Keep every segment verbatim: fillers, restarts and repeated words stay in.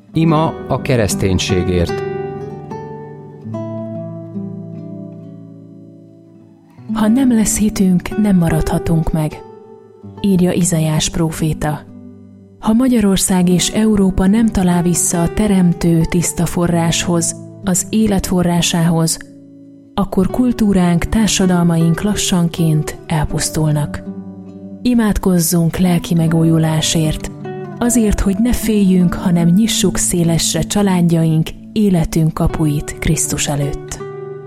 Ima a kereszténységért. Ha nem lesz hitünk, nem maradhatunk meg, írja Izaiás próféta. Ha Magyarország és Európa nem talál vissza a teremtő tiszta forráshoz, az élet forrásához, akkor kultúránk, társadalmaink lassanként elpusztulnak. Imádkozzunk lelki megújulásért, azért, hogy ne féljünk, hanem nyissuk szélesre családjaink, életünk kapuit Krisztus előtt.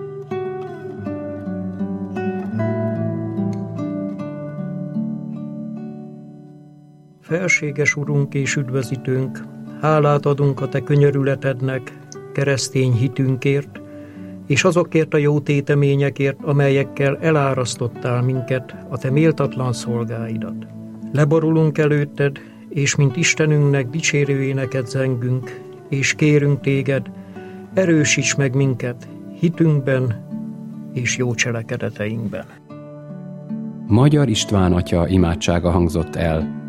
Felséges Urunk és Üdvözítőnk, hálát adunk a Te könyörületednek, keresztény hitünkért, és azokért a jó téteményekért, amelyekkel elárasztottál minket, a Te méltatlan szolgáidat. Leborulunk előtted, és mint Istenünknek dicsérő éneket zengünk, és kérünk Téged, erősíts meg minket hitünkben és jó cselekedeteinkben. Magyar István atya imádsága hangzott el.